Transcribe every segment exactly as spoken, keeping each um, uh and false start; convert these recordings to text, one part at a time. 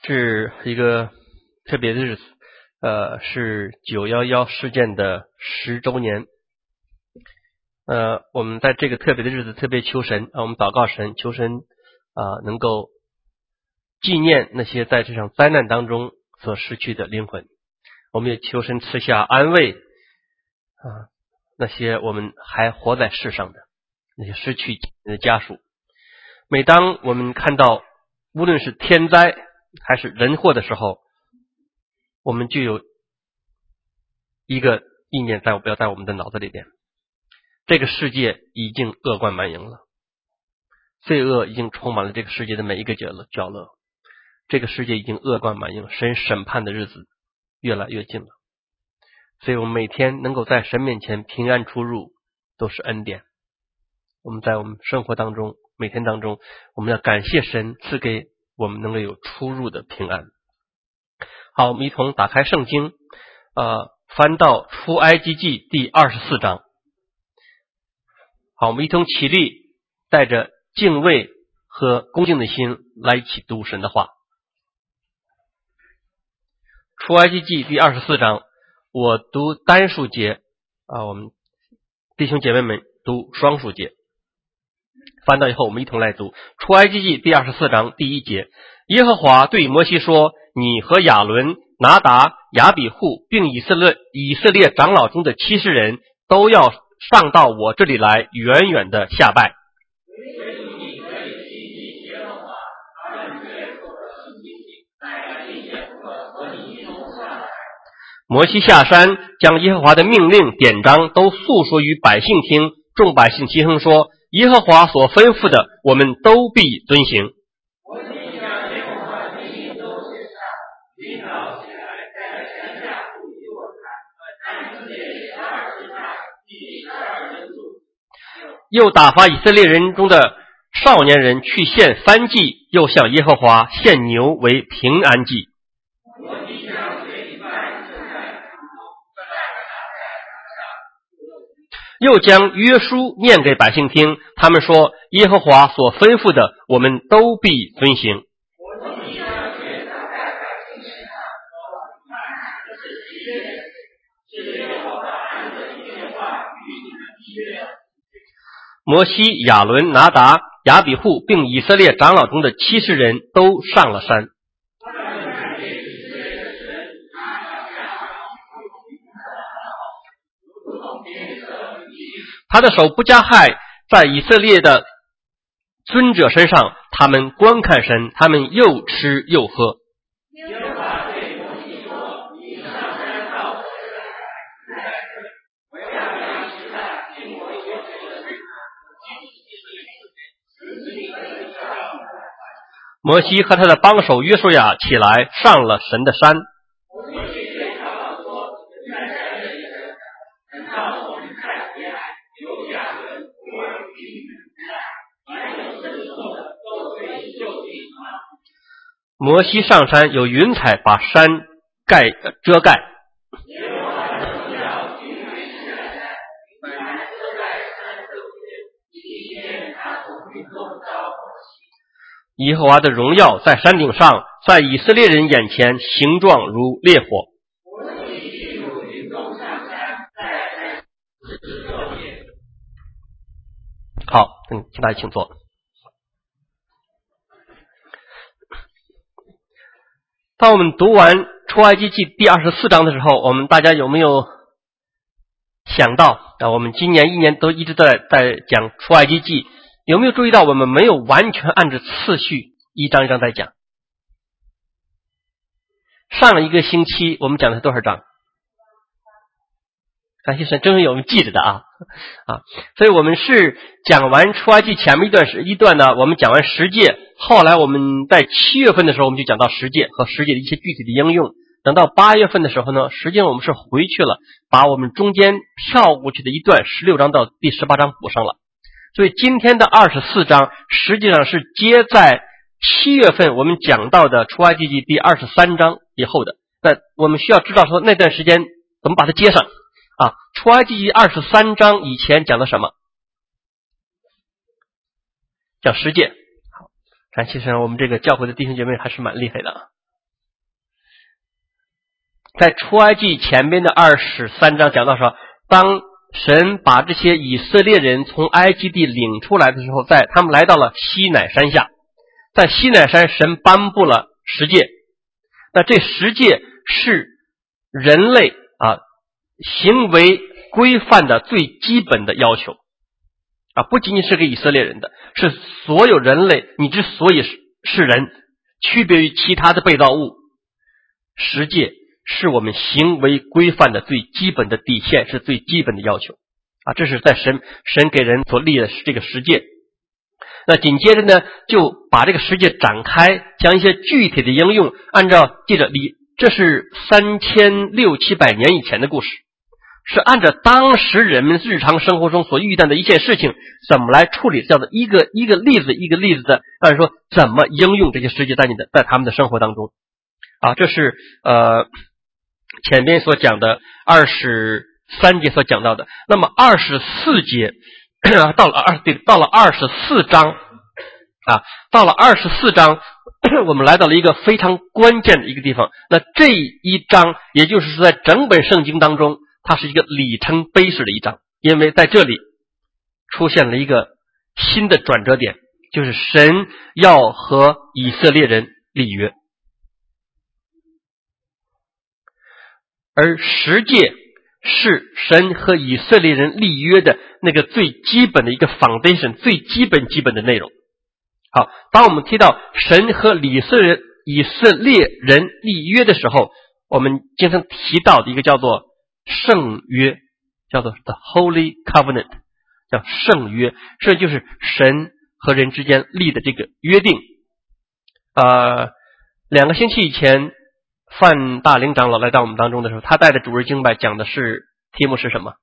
是一个特别的日子，呃，是九一一事件的十周年。呃，我们在这个特别的日子特别求神啊，我们祷告神，求神啊、呃、能够纪念那些在这场灾难当中所失去的灵魂。我们也求神赐下安慰啊，那些我们还活在世上的那些失去的家属。每当我们看到无论是天灾还是人祸的时候，我们就有一个意念在不要在我们的脑子里边，这个世界已经恶贯满盈了，罪恶已经充满了这个世界的每一个角落角落，这个世界已经恶贯满盈，神审判的日子越来越近了。所以我们每天能够在神面前平安出入都是恩典。我们在我们生活当中每天当中，我们要感谢神赐给我们能够有出入的平安。好，我们一同打开圣经，呃，翻到出埃及记第二十四章。好，我们一同起立，带着敬畏和恭敬的心来一起读神的话。出埃及记第二十四章，我读单数节啊，我们弟兄姐妹们读双数节。翻到以后，我们一同来读出埃及记第二十四章第一节。耶和华对摩西说：你和亚伦、拿达、亚比户并以色列以色列长老中的七十人都要上到我这里来，远远的下拜。摩西下山，将耶和华的命令典章都诉说于百姓听，众百姓齐声说：耶和华所吩咐的，我们都必遵行。又打发以色列人中的少年人去献燔祭，又向耶和华献牛为平安祭。又将约书念给百姓听，他们说：耶和华所吩咐的，我们都必遵行。摩西、亚伦、拿达、亚比户并以色列长老中的七十人都上了山。他的手不加害在以色列的尊者身上，他们观看神，他们又吃又喝。摩西和他的帮手约书亚起来，上了神的山。摩西上山，有云彩把山盖遮盖。耶和华的荣耀在山顶上，在以色列人眼前形状如烈火。好，嗯，请大家请坐。当我们读完出埃及记第二十四章的时候，我们大家有没有想到啊？我们今年一年都一直在在讲出埃及记，有没有注意到我们没有完全按照次序一章一章在讲？上一个星期我们讲的是多少章？感谢神，真是有我们记着的啊啊！所以我们是讲完出埃及前面一段时一段呢，我们讲完十诫，后来我们在七月份的时候，我们就讲到十诫和十诫的一些具体的应用。等到八月份的时候呢，实际上我们是回去了，把我们中间跳过去的一段十六章到第十八章补上了。所以今天的二十四章实际上是接在七月份我们讲到的出埃及记第二十三章以后的。那我们需要知道说那段时间怎么把它接上啊？出埃及记二十三章以前讲的什么？讲十诫。好，感谢神，我们这个教会的弟兄姐妹还是蛮厉害的啊。 在出埃及前边的二十三章讲到说，当神把这些以色列人从埃及地领出来的时候，在他们来到了西乃山下，在西乃山神颁布了十诫。那这十诫是人类啊行为规范的最基本的要求啊，不仅仅是给以色列人的，是所有人类。你之所以是人，区别于其他的被造物，十诫是我们行为规范的最基本的底线，是最基本的要求啊。这是在神神给人所立的这个十诫。那紧接着呢，就把这个十诫展开，将一些具体的应用，按照记着理，这是三千六七百年以前的故事，是按照当时人们日常生活中所遇到的一件事情怎么来处理，叫做一个一个例子一个例子的，按说怎么应用这些十诫在你的在他们的生活当中啊。这是呃前边所讲的二十三节所讲到的。那么二十四节到了二对到了二十四章啊，到了二十四章我们来到了一个非常关键的一个地方。那这一章也就是说在整本圣经当中，它是一个里程碑式的一章，因为在这里出现了一个新的转折点，就是神要和以色列人立约。而十诫是神和以色列人立约的那个最基本的一个 foundation， 最基本基本的内容。好，当我们提到神和以色列以色列人立约的时候，我们经常提到的一个叫做圣约，叫做 the Holy Covenant， 叫圣约，这就是神和人之间立的这个约定。呃，两个星期以前范大林长老来到我们当中的时候，他带的主日敬拜讲的是题目是什么？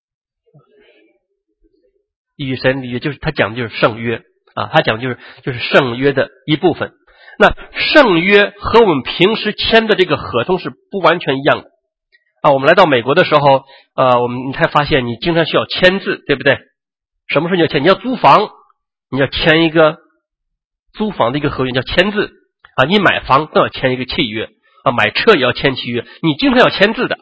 与神立约，就是他讲的就是圣约啊，他讲的就是就是圣约的一部分。那圣约和我们平时签的这个合同是不完全一样的啊。我们来到美国的时候，呃，我们你才发现你经常需要签字，对不对？什么时候你要签？你要租房，你要签一个租房的一个合约叫签字啊。你买房更要签一个契约啊，买车也要签契约，你经常要签字的，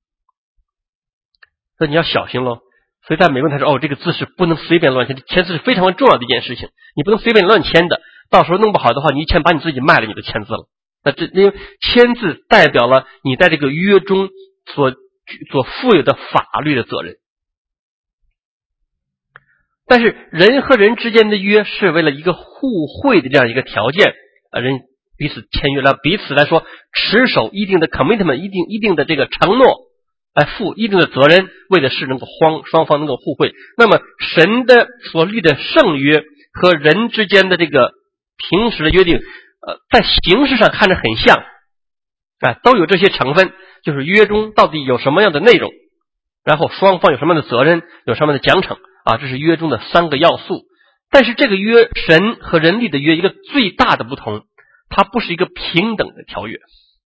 所以你要小心咯。所以在美国他说，哦，这个字是不能随便乱签，签字是非常重要的一件事情，你不能随便乱签的，到时候弄不好的话，你一签把你自己卖了，你就签字了。那这因为签字代表了你在这个约中所所负有的法律的责任。但是人和人之间的约是为了一个互惠的这样一个条件啊，人彼此签约了，彼此来说持守一定的 commitment， 一定一定的这个承诺，来负一定的责任，为的是能够双双方能够互惠。那么神的所立的圣约和人之间的这个平时的约定，呃，在形式上看着很像啊，都有这些成分，就是约中到底有什么样的内容，然后双方有什么样的责任，有什么样的奖惩啊，这是约中的三个要素。但是这个约，神和人立的约，一个最大的不同，它不是一个平等的条约。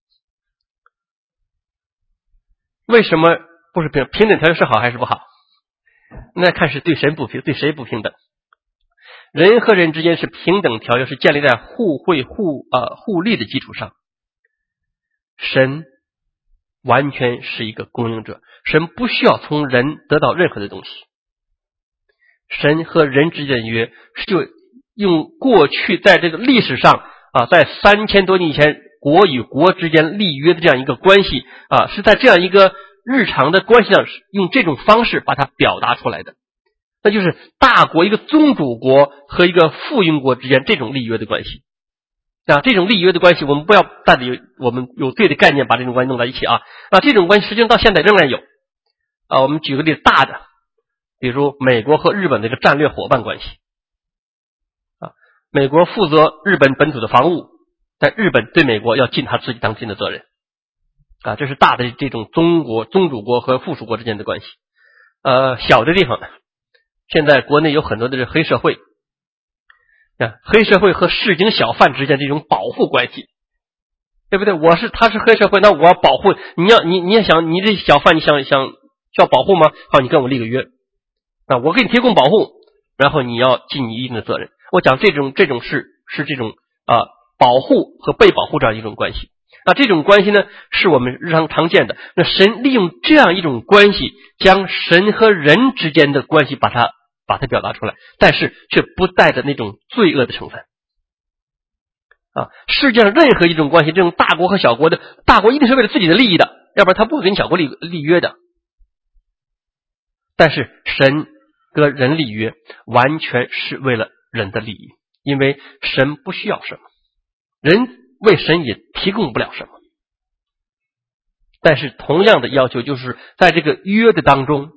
为什么不是平等？平等条约是好还是不好？那看是对神不平，对谁不平等。人和人之间是平等条约，是建立在互惠互呃互利的基础上。神完全是一个供应者，神不需要从人得到任何的东西。神和人之间的约就用过去在这个历史上啊，在三千多年以前国与国之间立约的这样一个关系啊，是在这样一个日常的关系上用这种方式把它表达出来的。那就是大国一个宗主国和一个附庸国之间这种立约的关系啊，这种立约的关系我们不要带着我们有对的概念把这种关系弄在一起啊。那这种关系实际上到现在仍然有啊。我们举个例子，大的比如美国和日本的一个战略伙伴关系啊，美国负责日本本土的防务，但日本对美国要尽他自己当尽的责任啊，这是大的这种宗国宗主国和附属国之间的关系。呃，小的地方现在国内有很多的黑社会啊，黑社会和市井小贩之间这种保护关系，对不对？我是他是黑社会，那我要保护你，要你你也想你这小贩你想想需要保护吗？好，你跟我立个约啊，我给你提供保护，然后你要尽你一定的责任。我讲这种这种是是这种啊保护和被保护这样一种关系。 啊，这种关系呢是我们日常常见的。那神利用这样一种关系，将神和人之间的关系把它把它表达出来，但是却不带着那种罪恶的成分。啊，世界上任何一种关系，这种大国和小国的，大国一定是为了自己的利益的，要不然他不会跟小国立立约的。但是神跟人立约，完全是为了人的利益，因为神不需要什么，人为神也提供不了什么。但是同样的要求就是在这个约的当中，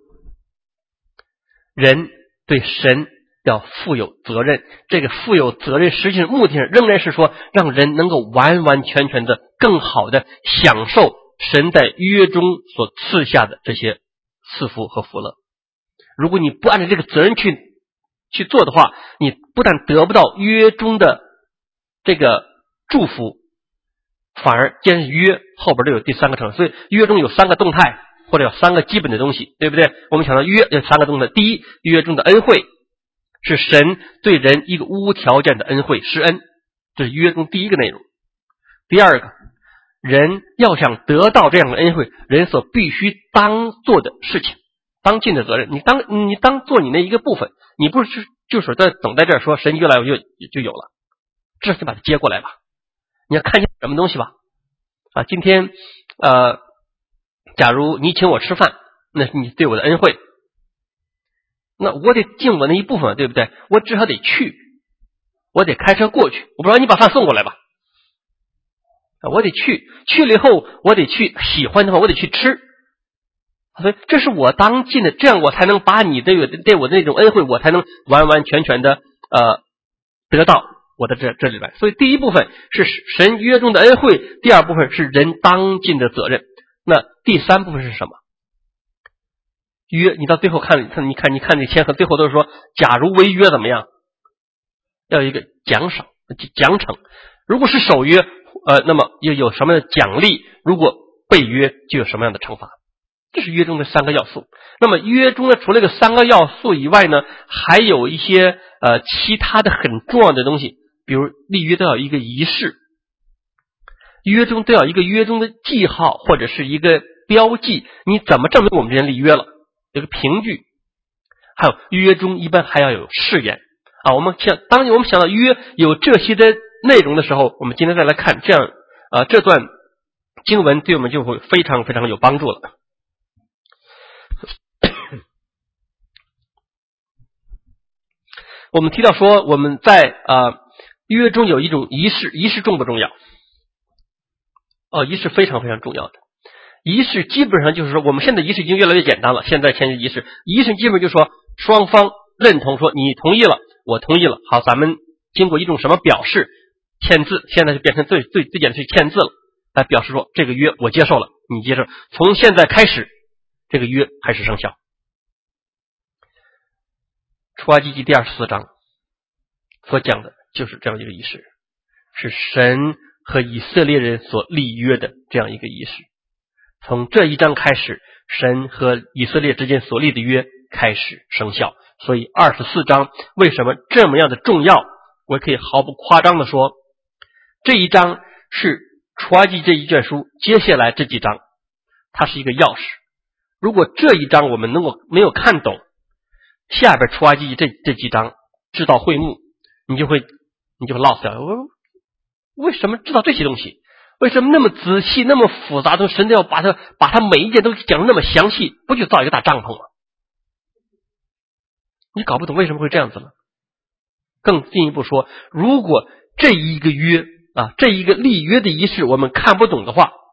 人对神要负有责任，这个负有责任实际上目的上仍然是说让人能够完完全全的更好的享受神在约中所赐下的这些赐福和福乐。如果你不按照这个责任去去做的话，你不但得不到约中的这个祝福，反而既然是约后边都有第三个层，所以约中有三个动态或者有三个基本的东西，对不对？我们想到约有三个动态，第一，约中的恩惠是神对人一个无条件的恩惠施恩，这是约中第一个内容。第二个，人要想得到这样的恩惠，人所必须当做的事情，当尽的责任，你当你当做你那一个部分，你不是就是在等在这儿说神越来越就就有了，至少你把它接过来吧。你要看见什么东西吧？啊，今天呃，假如你请我吃饭，那是你对我的恩惠，那我得尽我那一部分，对不对？我至少得去，我得开车过去，我不知道你把饭送过来吧，我得去，去了以后我得去喜欢的话，我得去吃，所以这是我当尽的，这样我才能把你对我对我的那种恩惠，我才能完完全全的呃得到我的这这里来。所以第一部分是神约中的恩惠，第二部分是人当尽的责任。那第三部分是什么？约，你到最后看，你看你看这签和最后都是说，假如违约怎么样？要有一个奖赏奖惩。如果是守约，呃，那么又有什么样的奖励？如果背约，就有什么样的惩罚？这是约中的三个要素。那么约中呢，除了这个三个要素以外呢，还有一些呃其他的很重要的东西，比如立约都要有一个仪式，约中都要有一个约中的记号或者是一个标记，你怎么证明我们之间立约了？有个凭据。还有约中一般还要有誓言啊。我们想，当我们想到约有这些的内容的时候，我们今天再来看这样啊这段经文对我们就会非常非常有帮助了。我们提到说我们在啊约中有一种仪式，仪式重不重要？哦，仪式非常非常重要的。仪式基本上就是说，我们现在仪式已经越来越简单了。现在签仪式，仪式基本就是说双方认同，说你同意了，我同意了，好，咱们经过一种什么表示，签字，现在就变成最最最简单是签字了，来表示说这个约我接受了，你接受，从现在开始这个约开始生效。出埃及记第二十四章所讲的就是这样一个仪式，是神和以色列人所立约的这样一个仪式。从这一章开始，神和以色列之间所立的约开始生效。所以二十四章为什么这么样的重要？我可以毫不夸张的说，这一章是出埃及这一卷书接下来这几章，它是一个钥匙。如果这一章我们能够没有看懂，下边出埃及这这几章知道会幕，你就会你就会 lost 掉。为什么知道这些东西？为什么那么仔细那么复杂的神都要把它把它每一件都讲得那么详细？不就造一个大帐篷吗？你搞不懂为什么会这样子吗？更进一步说，如果这一个约啊这一个立约的仪式我们看不懂的话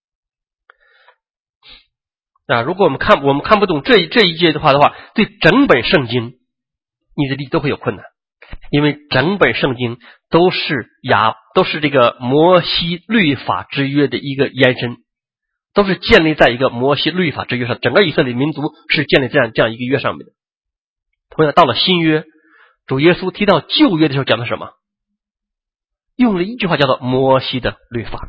啊，如果我们看我们看不懂这这一节的话的话，对整本圣经你的力都会有困难。因为整本圣经都是亚都是这个摩西律法之约的一个延伸，都是建立在一个摩西律法之约上，整个以色列民族是建立这样这样一个约上面的。同样到了新约，主耶稣提到旧约的时候讲的什么？用了一句话叫做摩西的律法。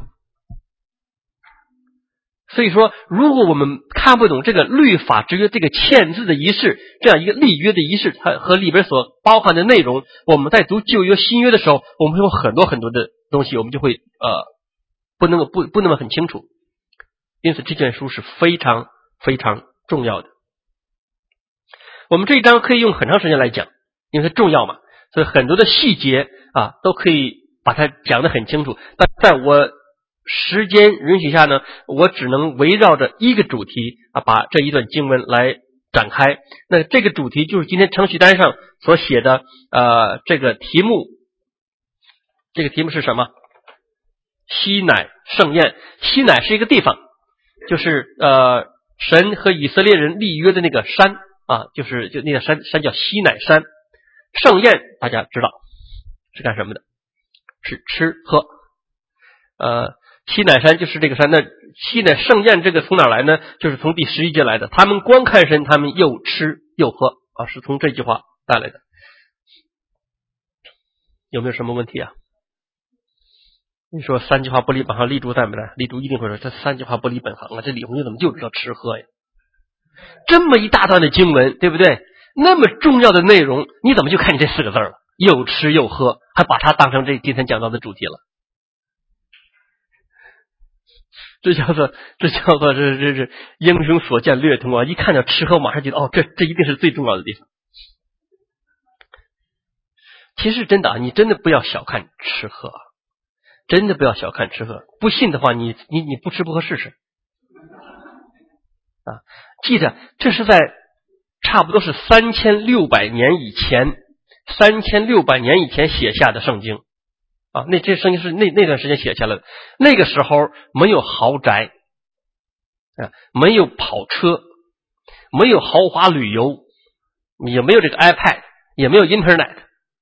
所以说，如果我们看不懂这个律法之约这个签字的仪式，这样一个立约的仪式，它和里边所包含的内容，我们在读旧约新约的时候，我们会有很多很多的东西，我们就会呃不能够不不那么很清楚。因此这卷书是非常非常重要的。我们这一章可以用很长时间来讲，因为它重要嘛，所以很多的细节啊都可以把它讲得很清楚。但在我时间允许下呢，我只能围绕着一个主题啊把这一段经文来展开。那这个主题就是今天程序单上所写的呃这个题目。这个题目是什么？西乃盛宴。西乃是一个地方，就是呃神和以色列人立约的那个山啊，就是就那个山山叫西乃山。盛宴大家知道是干什么的？是吃喝。呃西乃山就是这个山。那西乃盛宴这个从哪来呢？就是从第十一节来的。他们观看神，他们又吃又喝啊，是从这句话带来的。有没有什么问题啊？你说三句话不离本行，立柱在没来？立柱一定会说这三句话不离本行啊，这李红军怎么就知道吃喝呀？这么一大段的经文，对不对？那么重要的内容，你怎么就看见这四个字了？又吃又喝，还把它当成这今天讲到的主题了。这叫做这叫做这这这英雄所见略同啊！一看到吃喝，马上觉得哦，这这一定是最重要的地方。其实真的啊，你真的不要小看吃喝，真的不要小看吃喝。不信的话，你你你不吃不喝试试啊！记着，这是在差不多是三千六百年以前，三千六百年以前写下的圣经啊。那这圣经是那那段时间写下来的。那个时候没有豪宅啊，没有跑车，没有豪华旅游，也没有这个 iPad， 也没有 Internet。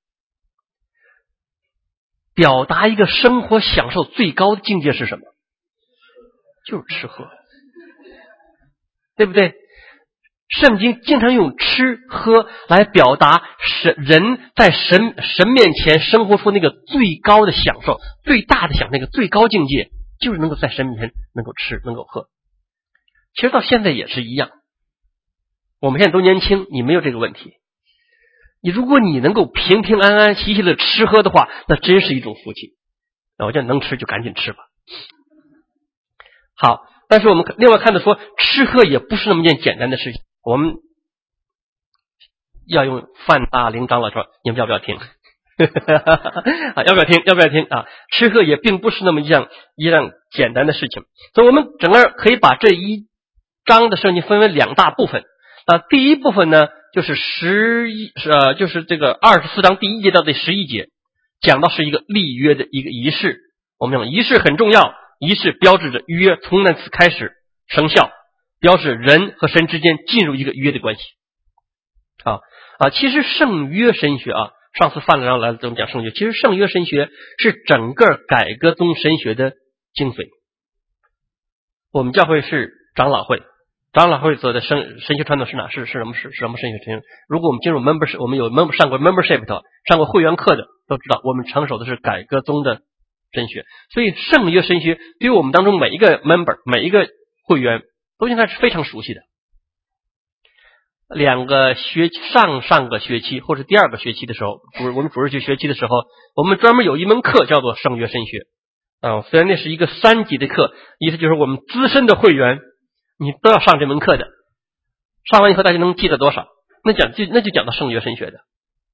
表达一个生活享受最高的境界是什么？就是吃喝，对不对？圣经经常用吃喝来表达神人在神神面前生活出那个最高的享受，最大的享受，那个最高境界就是能够在神面前能够吃能够喝。其实到现在也是一样，我们现在都年轻，你没有这个问题。你如果你能够平平安安喜喜的吃喝的话，那真是一种福气。那我叫能吃就赶紧吃吧。好，但是我们另外看到说，吃喝也不是那么件简单的事情。我们要用范大林长老说，你们要不要听？啊，要不要听？要不要听啊？吃喝也并不是那么一样一样简单的事情。所以我们整个可以把这一章的圣经分为两大部分。啊，第一部分呢，就是十一呃，就是这个二十四章第一节到第十一节，讲到是一个立约的一个仪式。我们讲仪式很重要，仪式标志着约从那次开始生效，标志人和神之间进入一个约的关系。啊啊，其实圣约神学啊，上次范长来了，我们讲圣约，其实圣约神学是整个改革宗神学的精髓。我们教会是长老会。长老会做的神神学传统是哪？是是什么？是什么神学传统？如果我们进入 membership， 我们有 member 上过 membership 的，上过会员课的，都知道我们承守的是改革宗的神学。所以圣约神学对于我们当中每一个 member 每一个会员都应该是非常熟悉的。两个学上上个学期或者第二个学期的时候，主我们主日学学期的时候，我们专门有一门课叫做圣约神学啊。虽然那是一个三级的课，意思就是我们资深的会员你都要上这门课的，上完以后大家能记得多少？那讲就那就讲到圣约神学的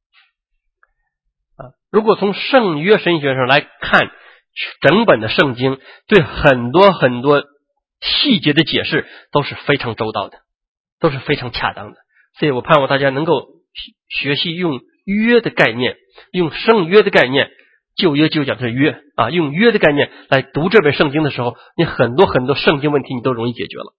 啊。如果从圣约神学上来看，整本的圣经对很多很多细节的解释都是非常周到的，都是非常恰当的。所以我盼望大家能够学习用约的概念，用圣约的概念，旧约就讲的是约啊，用约的概念来读这本圣经的时候，你很多很多圣经问题你都容易解决了。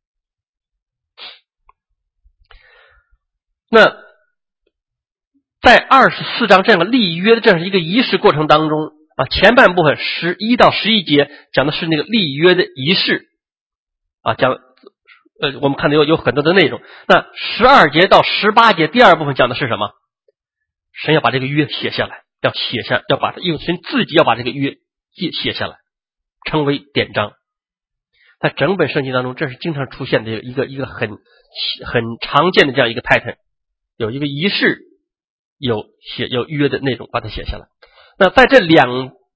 那在二十四章这样的立约的这样一个仪式过程当中啊，前半部分十一到十一节讲的是那个立约的仪式啊，讲呃我们看到有有很多的内容。那十二节到十八节第二部分讲的是什么？神要把这个约写下来，要写下，要把用神自己要把这个约写下来，称为典章。在整本圣经当中，这是经常出现的一个一个很很常见的这样一个 pattern。有一个仪式，有写有约的内容，把它写下来。那在这两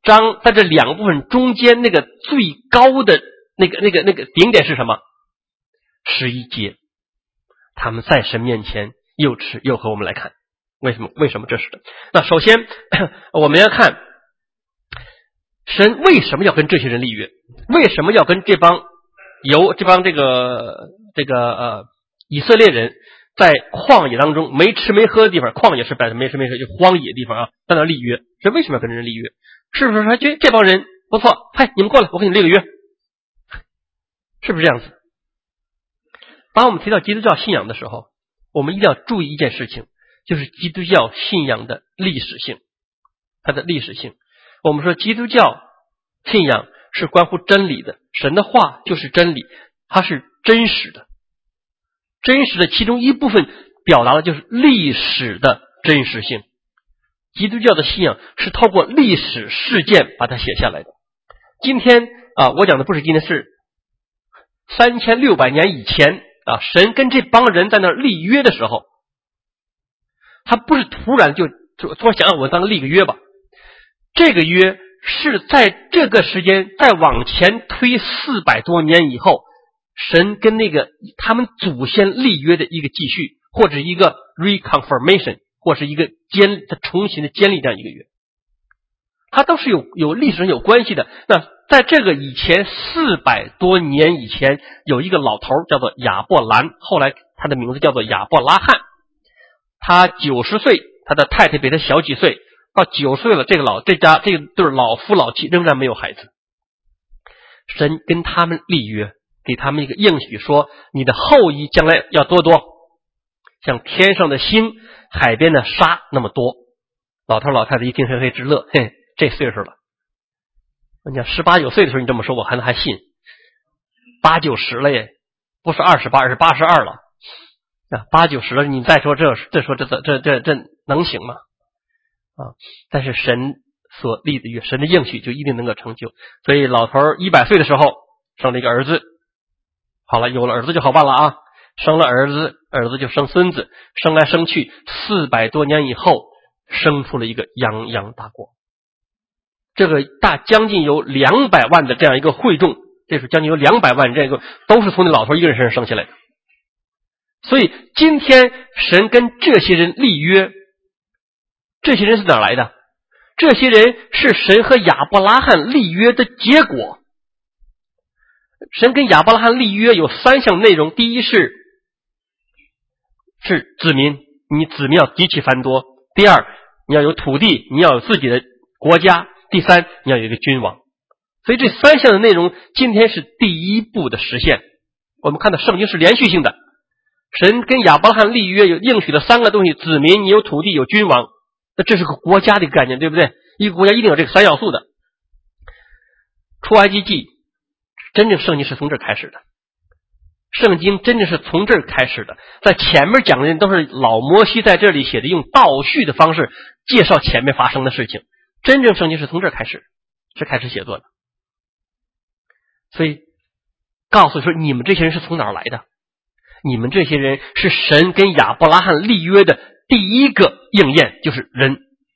章在这两部分中间那个最高的那个那个那个顶点是什么？十一节，他们在神面前又吃又喝。我们来看为什么为什么这是的。那首先我们要看神为什么要跟这些人立约，为什么要跟这帮由这帮这个这个呃以色列人在旷野当中没吃没喝的地方，旷野是没吃没喝就荒野的地方啊，在那立约。神为什么要跟人立约？是不是说这这帮人不错，嗨，你们过来，我给你立个约，是不是这样子？当我们提到基督教信仰的时候，我们一定要注意一件事情，就是基督教信仰的历史性，它的历史性。我们说基督教信仰是关乎真理的，神的话就是真理，它是真实的。真实的其中一部分表达的就是历史的真实性。基督教的信仰是透过历史事件把它写下来的。今天啊，我讲的不是今天，是三千六百年以前啊，神跟这帮人在那立约的时候，他不是突然就就说想让我当立个约吧，这个约是在这个时间再往前推四百多年以后，神跟那个他们祖先立约的一个继续，或者一个 reconfirmation， 或是一个坚重新的建立这样一个约，它都是有有历史上有关系的。那在这个以前四百多年以前，有一个老头叫做亚伯兰，后来他的名字叫做亚伯拉罕，他九十岁，他的太太比他小几岁，到九岁了，这个老这家这个对老夫老妻仍然没有孩子。神跟他们立约，给他们一个应许，说你的后裔将来要多多，像天上的星，海边的沙那么多。老头老太太一听嘿嘿直乐，嘿，这岁数了。你讲十八九岁的时候你这么说，我还能还信，八九十了耶，不是二十八，而是八十二了啊，八九十了，你再说这这说这这这这这能行吗？啊！但是神所立的约，神的应许就一定能够成就。所以老头一百岁的时候生了一个儿子，好了，有了儿子就好办了啊！生了儿子，儿子就生孙子，生来生去，四百多年以后，生出了一个泱泱大国。这个大将近有两百万的这样一个会众，这是将近有两百万这个都是从那老头一个人身上生下来的。所以今天神跟这些人立约，这些人是哪来的？这些人是神和亚伯拉罕立约的结果。神跟亚伯拉罕立约有三项内容，第一是是子民，你子民要极其繁多；第二，你要有土地，你要有自己的国家；第三，你要有一个君王。所以这三项的内容今天是第一步的实现。我们看到圣经是连续性的，神跟亚伯拉罕立约有应许的三个东西：子民，你有土地，有君王。那这是个国家的概念，对不对？一个国家一定有这个三要素的。出埃及记真正圣经是从这儿开始的，圣经真正是从这儿开始的。在前面讲的人都是老摩西在这里写的，用倒叙的方式介绍前面发生的事情。真正圣经是从这儿开始，是开始写作的。所以告诉说，你们这些人是从哪儿来的？你们这些人是神跟亚伯拉罕立约的第一个应验，就是人。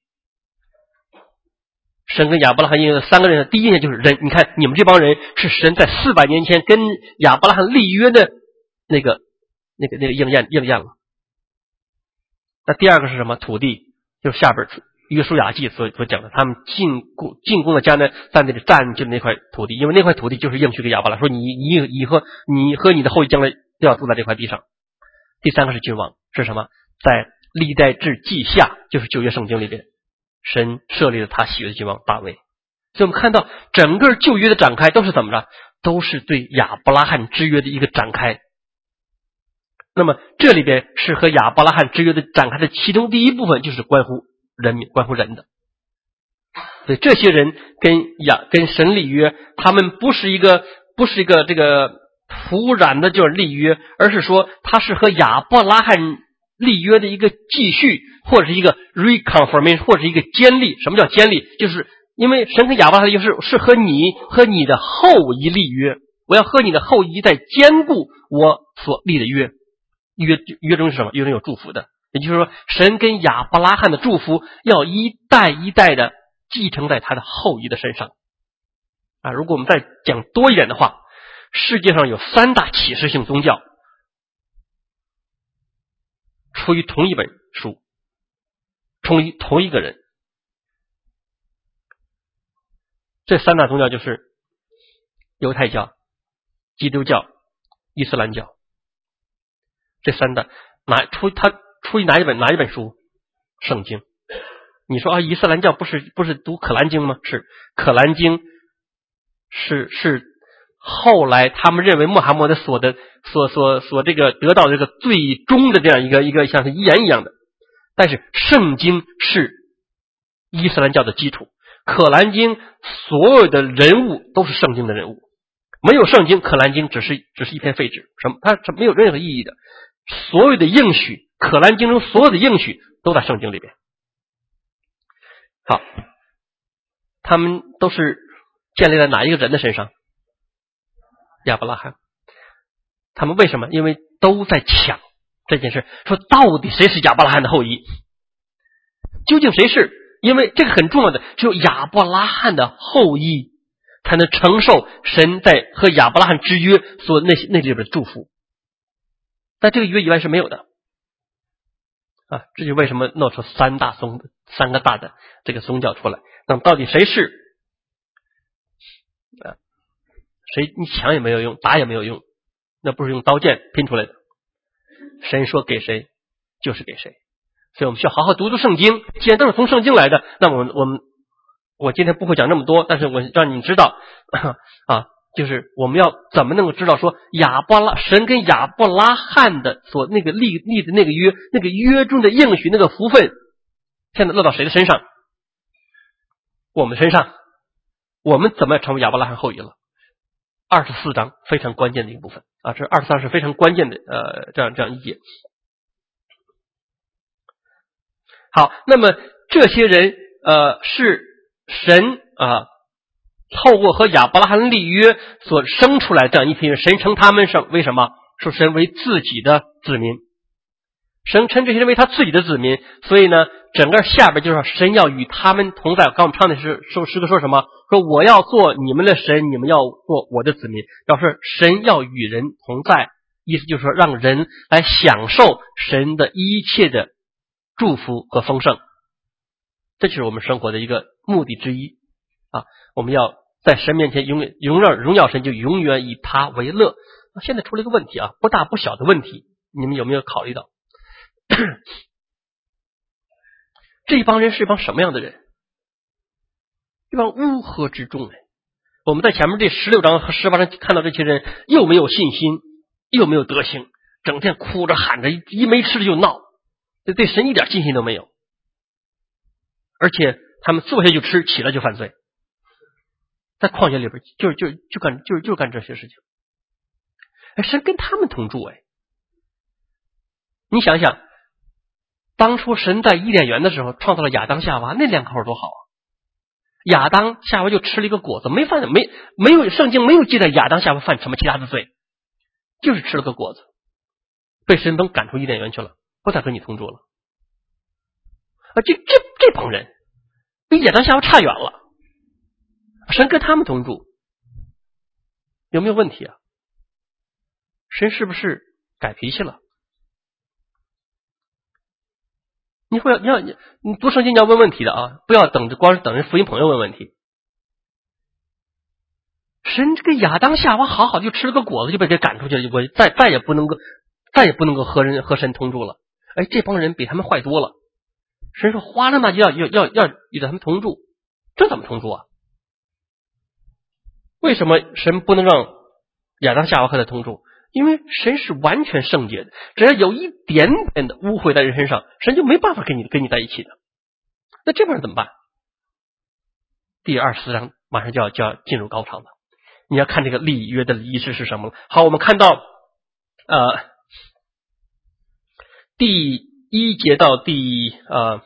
神跟亚伯拉罕应验的三个人的第一应验就是人。你看，你们这帮人是神在四百年前跟亚伯拉罕立约的那个那个那个应验应验了。那第二个是什么？土地，就是下边约书亚记所所讲的，他们进攻进攻了迦南，在那里占据那块土地，因为那块土地就是应许给亚伯拉罕说，你你以后你和你的后裔将来都要住在这块地上。第三个是君王，是什么？在历代志记下，就是旧约圣经里边，神设立了他喜悦的君王大卫。所以我们看到整个旧约的展开都是怎么着？都是对亚伯拉罕之约的一个展开。那么这里边是和亚伯拉罕之约的展开的其中第一部分，就是关乎人民，关乎人的。所以这些人跟亚跟神立约，他们不是一个不是一个这个突然的就是立约，而是说他是和亚伯拉罕立约的一个继续，或者是一个 reconfirmation， 或者是一个坚立。什么叫坚立？就是因为神跟亚伯拉罕就是是和你和你的后裔立约，我要和你的后裔在坚固我所立的约。约约中是什么？约中有祝福的，也就是说神跟亚伯拉罕的祝福要一代一代的继承在他的后裔的身上啊。如果我们再讲多一点的话，世界上有三大启示性宗教，出于同一本书，出于同一个人。这三大宗教就是犹太教、基督教、伊斯兰教。这三大哪出他出于哪一本哪一本书？圣经。你说啊，伊斯兰教不是不是读可兰经吗？是，可兰经是是后来他们认为穆罕默德所的所所所这个得到这个最终的这样一个一个像是遗言一样的，但是圣经是伊斯兰教的基础。可兰经所有的人物都是圣经的人物，没有圣经，可兰经只是只是一片废纸，什么它没有任何意义的。所有的应许，可兰经中所有的应许都在圣经里边。好，他们都是建立在哪一个人的身上？亚伯拉罕。他们为什么？因为都在抢这件事，说到底谁是亚伯拉罕的后裔？究竟谁是？因为这个很重要的，只有亚伯拉罕的后裔才能承受神在和亚伯拉罕之约所那那里边的祝福，在这个约以外是没有的啊！这就为什么弄出三大宗三个大的这个宗教出来。那么到底谁是啊？谁你抢也没有用，打也没有用，那不是用刀剑拼出来的。神说给谁就是给谁。所以我们需要好好读读圣经，既然都是从圣经来的，那我们我们我今天不会讲那么多，但是我让你知道啊，就是我们要怎么能够知道说亚伯拉神跟亚伯拉罕的所那个立立的那个约，那个约中的应许，那个福分现在落到谁的身上？我们身上。我们怎么成为亚伯拉罕后裔了？二十四章非常关键的一个部分啊，这二十三是非常关键的呃这样这样一节。好，那么这些人呃是神啊、呃、透过和亚伯拉罕立约所生出来这样一批人，神称他们是为什么？说神为自己的子民，神称这些人为他自己的子民，所以呢，整个下边就是神要与他们同在。刚我们唱的是说诗歌说什么？说我要做你们的神，你们要做我的子民。表示神要与人同在，意思就是说让人来享受神的一切的祝福和丰盛，这就是我们生活的一个目的之一啊！我们要在神面前永远荣耀荣耀神，就永远以他为乐。现在出了一个问题啊，不大不小的问题，你们有没有考虑到？这一帮人是一帮什么样的人？一帮乌合之众哎！我们在前面这十六章和十八章看到这些人又没有信心，又没有德行，整天哭着喊着，一没吃的就闹。对神一点信心都没有，而且他们坐下就吃，起来就犯罪，在旷野里边就就就干就就干这些事情。哎，神跟他们同住哎！你想想，当初神在伊甸园的时候创造了亚当夏娃，那两口多好啊！亚当夏娃就吃了一个果子，没犯没没有圣经没有记载亚当夏娃犯什么其他的罪，就是吃了个果子，被神都赶出伊甸园去了。不再和你同住了啊！这这这帮人比亚当夏娃差远了。神跟他们同住，有没有问题啊？神是不是改脾气了？你会你要你你读圣经你要问问题的啊，不要等着光是等着福音朋友问问题。神这个亚当夏娃好好就吃了个果子就被给赶出去了，我再再也不能够再也不能够和人和神同住了。哎，这帮人比他们坏多了。神说花了那就要要要要与他们同住，这怎么同住啊？为什么神不能让亚当夏娃和他同住？因为神是完全圣洁的，只要有一点点的污秽在人身上，神就没办法跟你跟你在一起的。那这帮人怎么办？第二十四章马上就要就要进入高潮了，你要看这个立约的仪式是什么了。好，我们看到呃第一节到第呃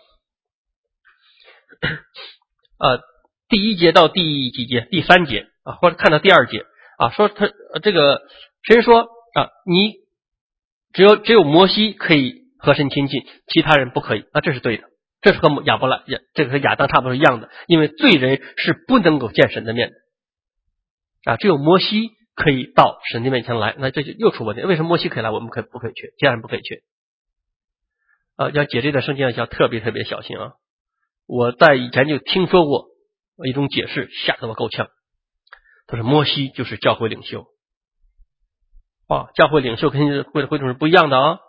呃第一节到第几节？第三节啊，或者看到第二节啊，说他这个神说啊，你只有只有摩西可以和神亲近，其他人不可以啊，这是对的这是和亚伯拉亚这个和亚当差不多一样的，因为罪人是不能够见神的面的啊，只有摩西可以到神的面前来，那这就又出问题。为什么摩西可以来，我们可不可以去？其他人不可以去啊？要解这段圣经要特别特别小心啊！我在以前就听说过一种解释，吓得我够呛。他说摩西就是教会领袖啊，教会领袖跟会会众是不一样的啊。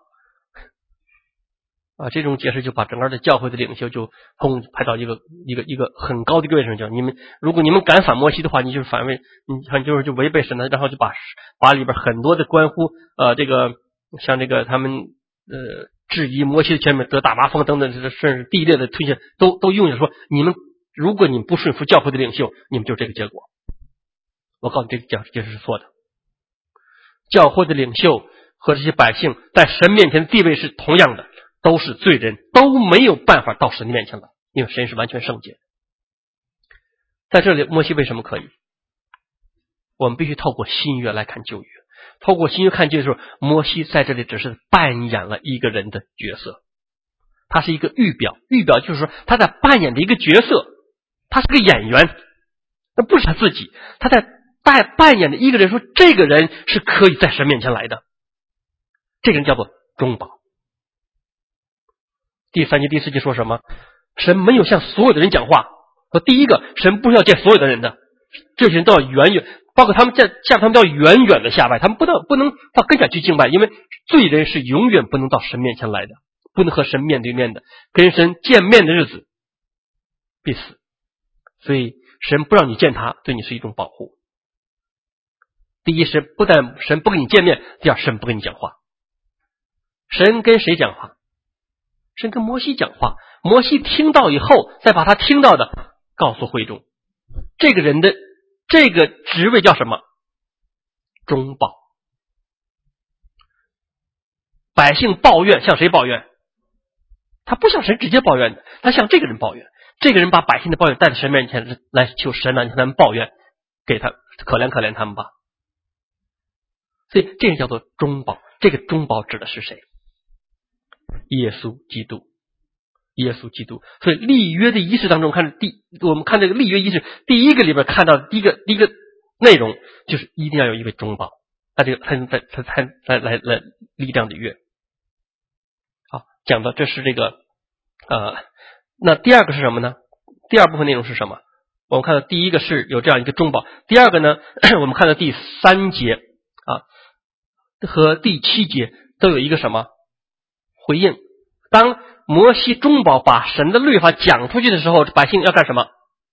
啊，这种解释就把整个的教会的领袖就轰排到一个一个一个很高的一个位置上，叫你们如果你们敢反摩西的话，你就是反为你看就是就违背神的，然后就把把里边很多的关乎呃这个像这个他们呃质疑摩西的前面得大麻风等等，甚至地裂的推荐都都用着说，你们如果你们不顺服教会的领袖，你们就这个结果。我告诉你，这个解释是错的。教会的领袖和这些百姓在神面前的地位是同样的。都是罪人，都没有办法到神的面前来，因为神是完全圣洁。在这里，摩西为什么可以？我们必须透过新约来看旧约。透过新约看旧约的时候，摩西在这里只是扮演了一个人的角色，他是一个预表，预表就是说他在扮演的一个角色，他是个演员，那不是他自己，他在在扮演的一个人，说这个人是可以在神面前来的，这个人叫做中保。第三节第四节说什么？神没有向所有的人讲话。说第一个，神不是要见所有的人的，这些人都要远远，包括他们在下他们都要远远的下拜，他们不能不能到跟前去敬拜，因为罪人是永远不能到神面前来的，不能和神面对面的，跟神见面的日子必死。所以神不让你见他，对你是一种保护。第一，神不但神不跟你见面，第二，神不跟你讲话。神跟谁讲话？神跟摩西讲话，摩西听到以后，再把他听到的告诉会众。这个人的这个职位叫什么？中保。百姓抱怨，向谁抱怨？他不向神直接抱怨的，他向这个人抱怨。这个人把百姓的抱怨带到神面前来求神来向他们抱怨，给他可怜可怜他们吧。所以这个叫做中保。这个中保指的是谁？耶稣基督，耶稣基督。所以立约的仪式当中，看第我们看这个立约仪式，第一个里边看到第一个第一个内容就是一定要有一位中保，他这个才能才才才来来来立这样的约。好，讲的这是这个呃，那第二个是什么呢？第二部分内容是什么？我们看到第一个是有这样一个中保，第二个呢，我们看到第三节啊和第七节都有一个什么？回应。当摩西中保把神的律法讲出去的时候，百姓要干什么？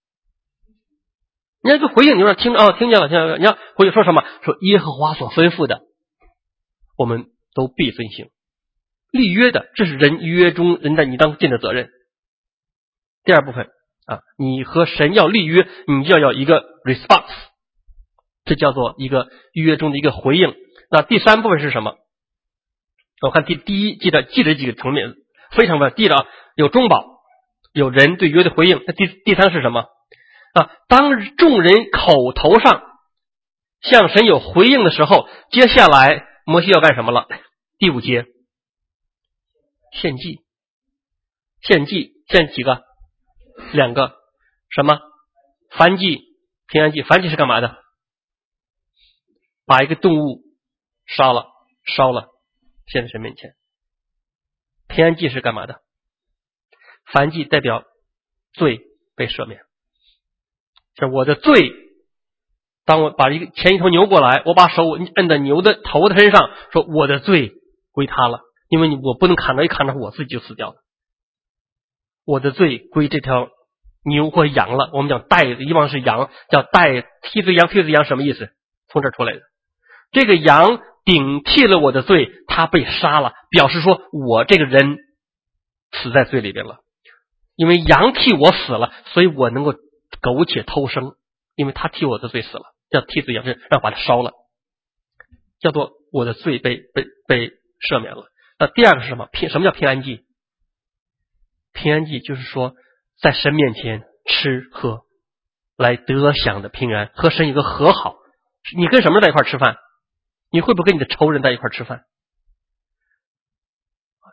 你要个回应，你说听哦，听见了，听见了。你要回应说什么？说耶和华所吩咐的，我们都必遵行。立约的，这是人约中人的你当尽的责任。第二部分啊，你和神要立约，你就要有一个 response， 这叫做一个约中的一个回应。那第三部分是什么？我看第第一记得记得几个层面非常的记得有中保，有人对约的回应。那第第三是什么啊？当众人口头上向神有回应的时候，接下来摩西要干什么了？第五节，献祭。献祭献几个？两个。什么？燔祭、平安祭。燔祭是干嘛的？把一个动物杀了，烧了，献在神面前。平安祭是干嘛的？燔祭代表罪被赦免，就是我的罪。当我把一个前一头牛过来，我把手摁在牛的头的身上，说我的罪归他了，因为我不能砍到一砍到我自己就死掉了。我的罪归这条牛或羊了。我们讲代，以往是羊，叫代替罪羊。替罪羊什么意思？从这儿出来的。这个羊顶替了我的罪，他被杀了，表示说我这个人死在罪里边了。因为羊替我死了，所以我能够苟且偷生，因为他替我的罪死了，叫替罪羊，是让把它烧了，叫做我的罪被被被赦免了。那第二个是什么？平什么叫平安祭？平安祭就是说在神面前吃喝来得享的平安，和神有个和好。你跟什么人在一块吃饭？你会不会跟你的仇人在一块吃饭？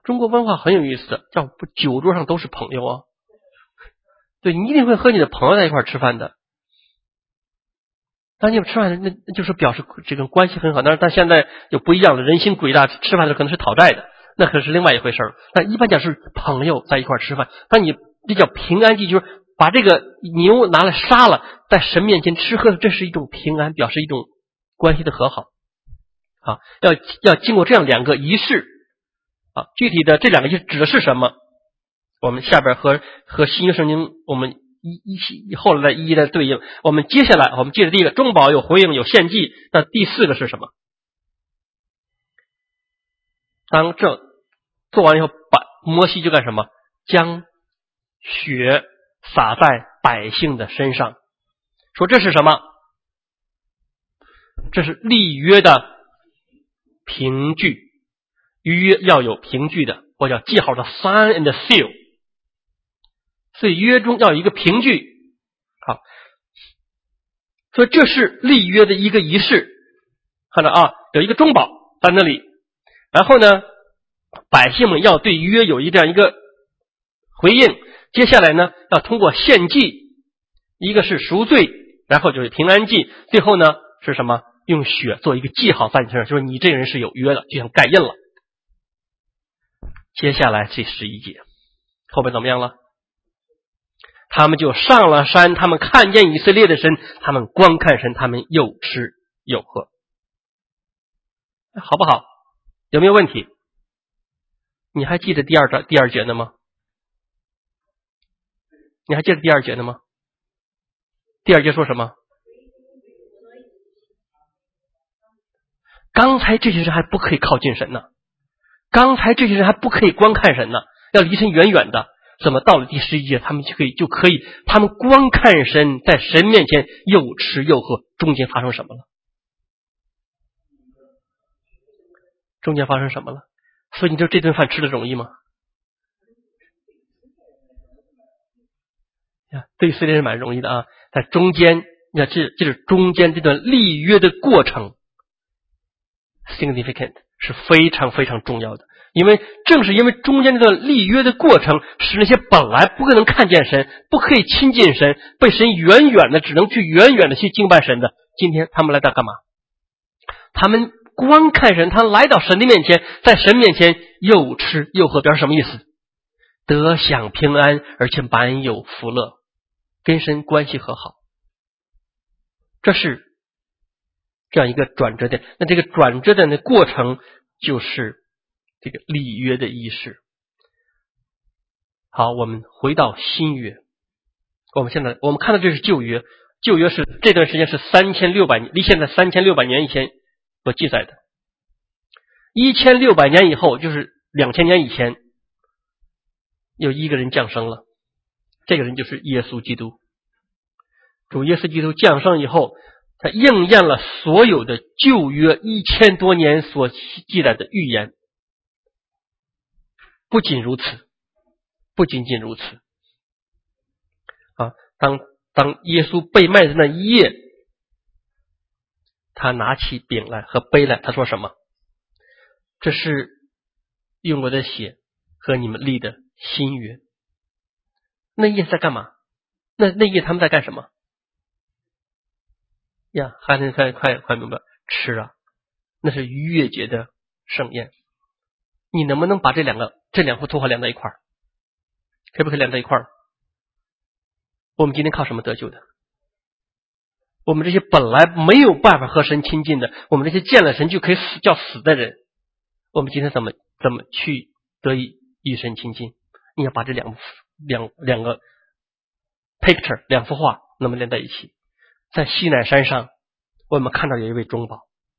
中国文化很有意思的，叫酒桌上都是朋友啊。对，你一定会和你的朋友在一块吃饭的。当你们吃饭，那那就是表示这个关系很好。但是但现在有不一样的，人心诡大，吃饭的可能是讨债的，那可是另外一回事儿。但一般讲是朋友在一块吃饭，当你这叫平安祭，就是把这个牛拿来杀了，在神面前吃喝，这是一种平安，表示一种关系的和好。啊，要要经过这样两个仪式啊，具体的这两个仪式指的是什么？我们下边和和新约圣经我们一一起后来的一一的对应。我们接下来我们接着第一个中保有回应有献祭，那第四个是什么？当这做完以后，把摩西就干什么？将血洒在百姓的身上，说这是什么？这是立约的凭据，约要有凭据的，或叫记号的 sign and seal， 所以约中要有一个凭据。好，所以这是立约的一个仪式。看到啊，有一个中保在那里，然后呢，百姓们要对约有一这样一个回应。接下来呢，要通过献祭，一个是赎罪，然后就是平安祭，最后呢是什么？用血做一个记号在你身上，就是你这个人是有约的，就像盖印了。接下来这十一节后面怎么样了？他们就上了山，他们看见以色列的神，他们观看神，他们又吃又喝，好不好？有没有问题？你还记得第二章第二节呢吗？你还记得第二节呢吗？第二节说什么？刚才这些人还不可以靠近神呢，刚才这些人还不可以观看神呢，要离神远远的。怎么到了第十一节，他们就可以就可以，他们观看神，在神面前又吃又喝，中间发生什么了？中间发生什么了？所以你知道这顿饭吃的容易吗？对以色列人蛮容易的啊，在中间，你看这这是中间这段立约的过程 ，significant 是非常非常重要的。因为正是因为中间这段立约的过程，使那些本来不可能看见神、不可以亲近神、被神远远的只能去远远的去敬拜神的，今天他们来到干嘛？他们观看神，他们来到神的面前，在神面前又吃又喝，表示什么意思？得享平安，而且满有福乐，跟神关系和好。这是这样一个转折点。那这个转折点的过程就是这个立约的仪式。好，我们回到新约。我们现在我们看到这是旧约，旧约是这段时间是三千六百年，离现在三千六百年以前所记载的。一千六百年以后，就是两千年以前，有一个人降生了，这个人就是耶稣基督。主耶稣基督降生以后，他应验了所有的旧约一千多年所记载的预言。不仅如此，不仅仅如此啊！当当耶稣被卖的那一夜，他拿起饼来和杯来，他说什么？这是用我的血和你们立的新约。那夜在干嘛？那那夜他们在干什么？呀，还能快快快明白，吃啊！那是逾越节的盛宴。你能不能把这两个这两幅图画连在一块儿？可不可以连在一块儿？我们今天靠什么得救的？我们这些本来没有办法和神亲近的，我们这些见了神就可以死叫死的人，我们今天怎么怎么去得以与神亲近？你要把这两两两个 picture 两幅画能不能连在一起？在西乃山上，我们看到有一位中保，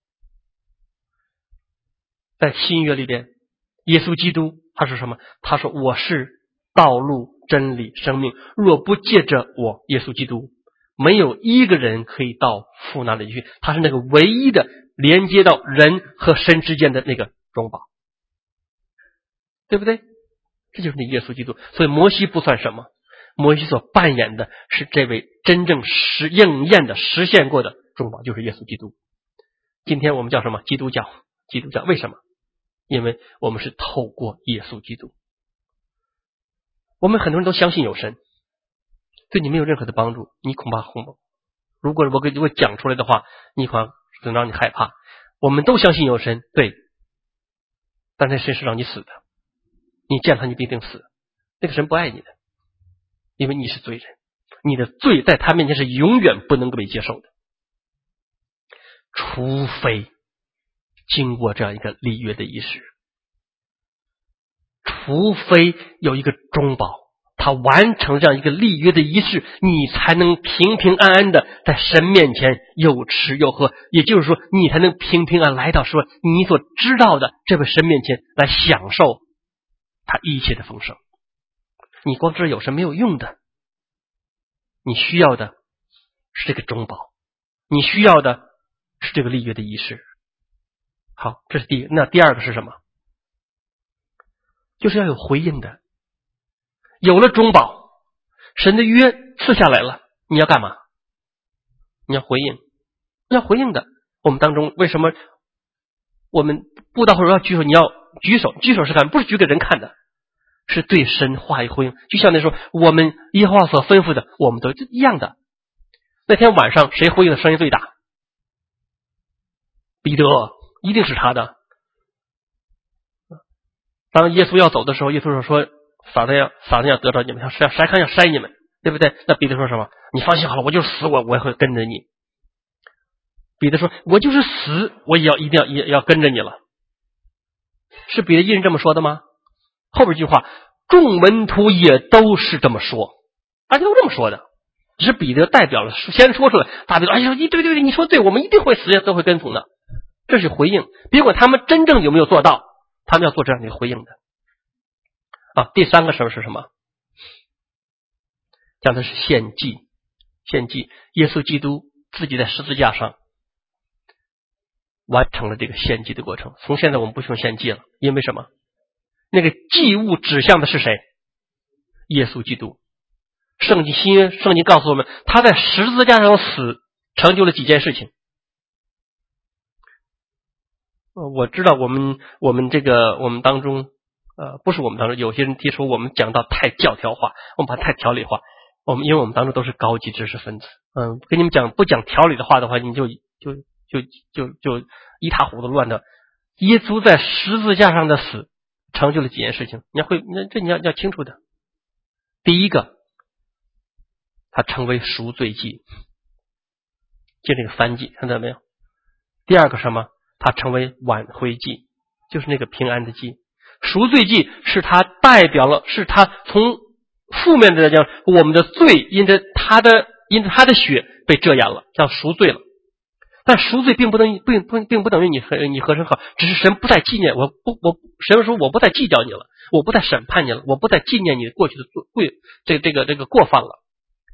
在新约里边，耶稣基督他是什么？他说我是道路真理生命，若不借着我耶稣基督，没有一个人可以到父那里去。他是那个唯一的连接到人和神之间的那个中保，对不对？这就是那耶稣基督。所以摩西不算什么，摩西所扮演的是这位真正实应验的实现过的中保，就是耶稣基督。今天我们叫什么？基督教。基督教为什么？ 因为我们是透过耶稣基督。我们很多人都相信有神，对你没有任何的帮助，你恐怕恐怕如果我给如果讲出来的话，你恐怕能让你害怕。我们都相信有神，对，但那神是让你死的，你见他你必定死，那个神不爱你的，因为你是罪人，你的罪在他面前是永远不能够被接受的，除非经过这样一个立约的仪式，除非有一个中保，他完成这样一个立约的仪式，你才能平平安安的在神面前又吃又喝，也就是说你才能平平安来到说你所知道的这位神面前来享受他一切的丰盛。你光知道有神没有用的，你需要的是这个中保，你需要的是这个立约的仪式。好，这是第一。那第二个是什么？就是要有回应的。有了中保，神的约赐下来了，你要干嘛？你要回应，你要回应的。我们当中为什么我们布道会要举手？你要举手，举手是干，不是举给人看的，是对神话语回应。就像那时候我们耶和华所吩咐的，我们都一样的。那天晚上谁回应的声音最大？彼得，一定是他的。当耶稣要走的时候，耶稣说说撒旦要撒旦要得着你们，要筛筛看要筛你们，对不对？那彼得说什么？你放心好了，我就死我我也会跟着你。彼得说我就是死我也要一定要也要跟着你了。是彼得一人这么说的吗？后边一句话，众门徒也都是这么说，大家都这么说的，只是彼得代表了先说出来，大家都哎呀，对对对，你说对，我们一定会死，都会跟从的。这是回应，别管他们真正有没有做到，他们要做这样的回应的。啊，第三个事儿是什么？讲的是献祭。献祭，耶稣基督自己在十字架上完成了这个献祭的过程。从现在我们不用献祭了，因为什么？那个祭物指向的是谁？耶稣基督。圣经新约圣经告诉我们，他在十字架上死，成就了几件事情。我知道我们我们这个我们当中呃，不是我们当中有些人提出我们讲到太教条化，我们把它太条理化。我们因为我们当中都是高级知识分子，嗯，跟你们讲不讲条理的话的话，你就就就就就一塌糊涂乱的。耶稣在十字架上的死成就了几件事情，你要会那这你要要清楚的。第一个，他成为赎罪祭，就这个燔祭，看到没有？第二个什么？他成为挽回祭，就是那个平安的祭。赎罪祭是他代表了，是他从负面的来讲，我们的罪因着他的因着他的血被遮掩了，叫赎罪了。但赎罪并不等于并不并不等于你和你和神好，只是神不再纪念我不我神说我不再计较你了，我不再审判你了，我不再纪念你过去的罪这这个这个过犯了。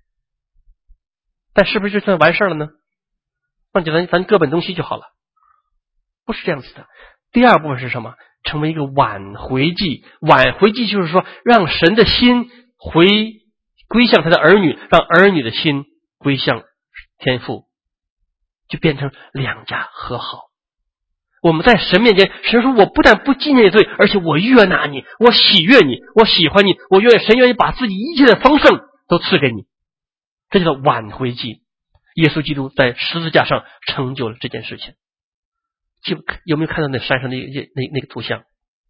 但是不是就算完事了呢？那就咱咱各奔东西就好了。不是这样子的。第二部分是什么？成为一个挽回祭。挽回祭就是说让神的心回归向他的儿女，让儿女的心归向天父，就变成两家和好。我们在神面前，神说我不但不纪念罪，而且我悦纳你，我喜悦你，我喜欢你，我愿神愿意把自己一切的丰盛都赐给你。这叫做挽回祭。耶稣基督在十字架上成就了这件事情。就有没有看到那山上那那那个图像？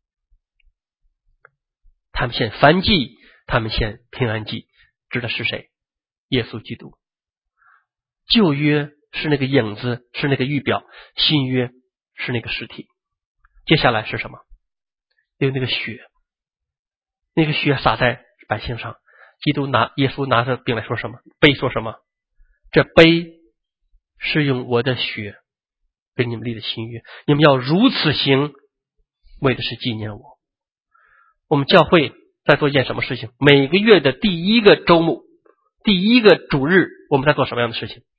他们献燔祭，他们献平安祭，指的是谁？耶稣基督。旧约是那个影子，是那个预表；新约是那个实体。接下来是什么？有那个血，那个血洒在百姓上。基督拿耶稣拿着饼来说什么？杯说什么？这杯是用我的血给你们立的新约，你们要如此行，为的是纪念我。我们教会在做一件什么事情？每个月的第一个周末，第一个主日，我们在做什么样的事情？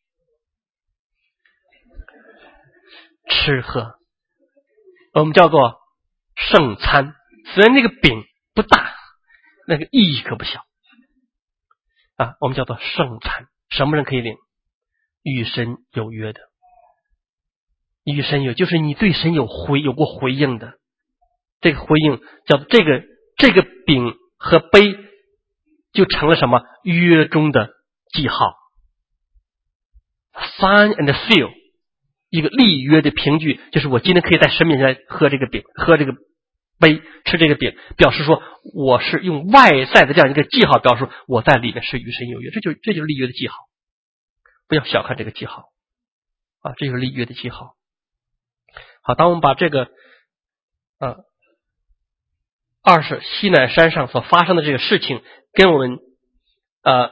吃喝，我们叫做圣餐。虽然那个饼不大，那个意义可不小啊。我们叫做圣餐。什么人可以领？与神有约的，与神有就是你对神有回有过回应的。 这个回应叫这个这个饼和杯就成了什么？约中的记号 sign and seal， 一个立约的凭据，就是我今天可以在神面前喝这个饼，喝这个杯，吃这个饼，表示说我是用外在的这样一个记号表示我在里面是与神有约，这就这就是立约的记号。不要小看这个记号啊，这就是立约的记号。好，当我们把这个呃二是西乃山上所发生的这个事情跟我们呃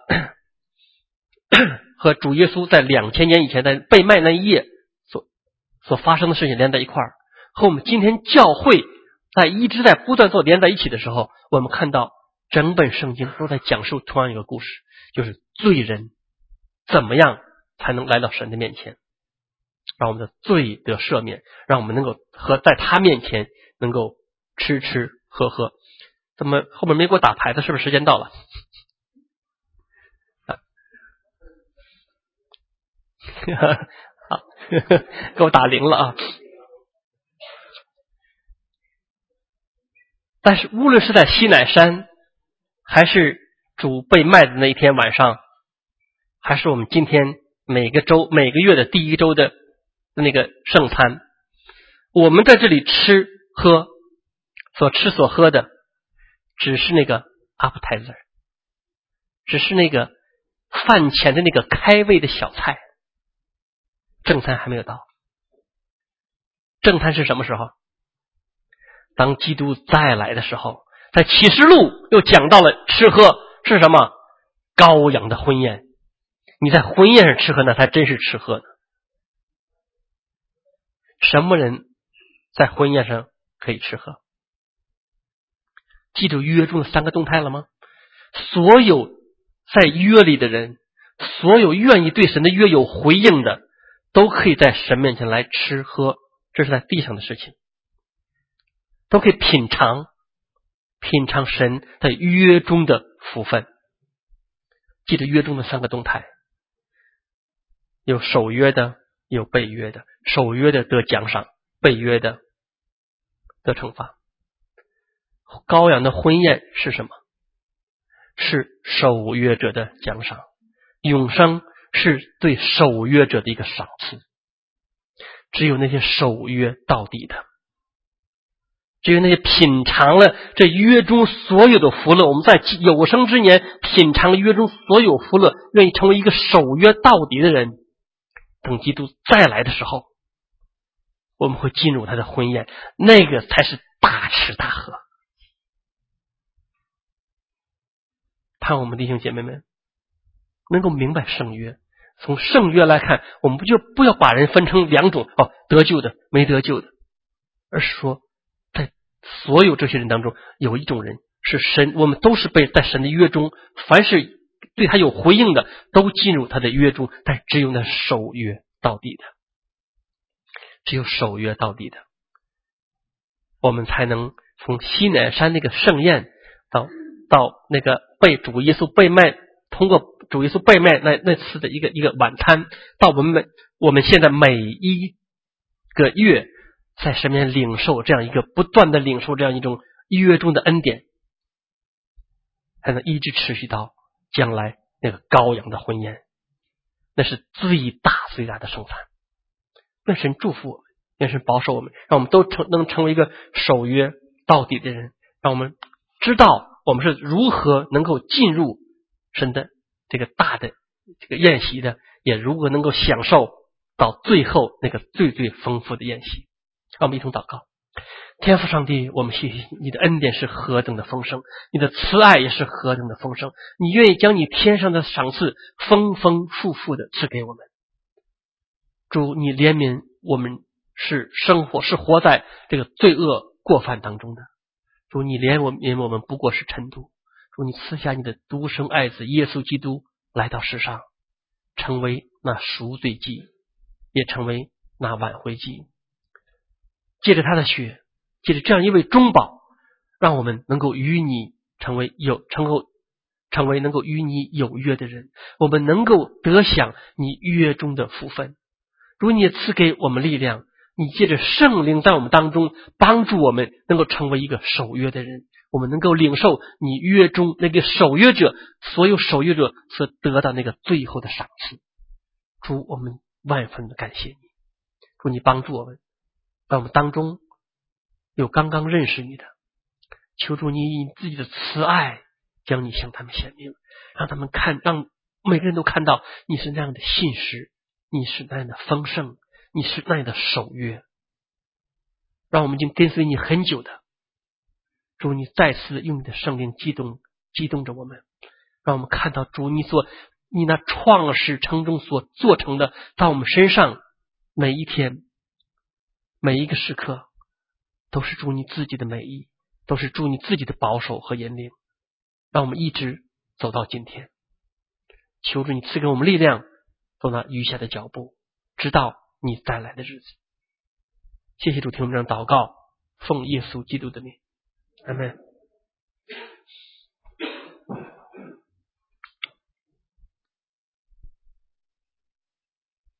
和主耶稣在两千年以前在被卖那一夜所所发生的事情连在一块儿，和我们今天教会在一直在不断做连在一起的时候，我们看到整本圣经都在讲述同样一个故事，就是罪人怎么样才能来到神的面前，让我们的罪得赦免，让我们能够和在他面前能够吃吃喝喝。怎么后面没给我打牌子？是不是时间到了？好，给我打铃了啊！但是无论是在西乃山，还是主被卖的那一天晚上，还是我们今天每个周每个月的第一周的那个圣餐，我们在这里吃喝所吃所喝的只是那个 appetizer， 只是那个饭前的那个开胃的小菜，正餐还没有到。正餐是什么时候？当基督再来的时候，在启示录又讲到了吃喝是什么？羔羊的婚宴。你在婚宴上吃喝，那才真是吃喝呢。什么人在婚宴上可以吃喝？记住约中的三个动态了吗？所有在约里的人，所有愿意对神的约有回应的，都可以在神面前来吃喝，这是在地上的事情，都可以品尝品尝神在约中的福分。记得约中的三个动态，有守约的，有背约的。守约的得奖赏，背约的得惩罚。羔羊的婚宴是什么？是守约者的奖赏。永生是对守约者的一个赏赐。只有那些守约到底的，只有那些品尝了这约中所有的福乐，我们在有生之年品尝了约中所有福乐，愿意成为一个守约到底的人，等基督再来的时候，我们会进入他的婚宴，那个才是大吃大喝。盼我们弟兄姐妹们能够明白圣约。从圣约来看，我们不就不要把人分成两种，哦，得救的没得救的，而是说在所有这些人当中，有一种人是神，我们都是被在神的约中，凡是对他有回应的都进入他的约中，但只有那守约到底的，只有守约到底的，我们才能从西乃山那个盛宴到到那个被主耶稣被卖，通过主耶稣被卖那那次的一个一个晚餐，到我们我们现在每一个月在神面领受这样一个不断的领受这样一种约中的恩典，才能一直持续到将来那个羔羊的婚宴，那是最大最大的圣餐。愿神祝福我们，愿神保守我们，让我们都成能成为一个守约到底的人，让我们知道我们是如何能够进入神的这个大的这个宴席的，也如何能够享受到最后那个最最丰富的宴席。让我们一同祷告。天父上帝，我们谢谢你的恩典是何等的丰盛，你的慈爱也是何等的丰盛，你愿意将你天上的赏赐丰丰富富的赐给我们。主，你怜悯我们是生活是活在这个罪恶过犯当中的，主，你怜我怜我们不过是尘土，主，你赐下你的独生爱子耶稣基督来到世上，成为那赎罪祭，也成为那挽回祭。借着他的血，借着这样一位中保，让我们能够与你成为有成够成为能够与你有约的人，我们能够得享你约中的福分。如你也赐给我们力量， 你借着圣灵在我们当中帮助我们能够成为一个守约的人，我们能够领受你约中那个守约者所有守约者所得到那个最后的赏赐。主，我们万分的感谢你，主你帮助我们，在我们当中有刚刚认识你的，求主你以自己的慈爱将你向他们显明，让他们看，让每个人都看到你是那样的信实，你是那样的丰盛，你是那样的守约，让我们已经跟随你很久的主，你再次用你的圣灵激动激动着我们，让我们看到主你所你那创始成终所做成的，在我们身上每一天每一个时刻都是主你自己的美意，都是主你自己的保守和引领，让我们一直走到今天。求主你赐给我们力量，走那余下的脚步，直到你再来的日子。谢谢主，听我们这样祷告，奉耶稣基督的名，阿们。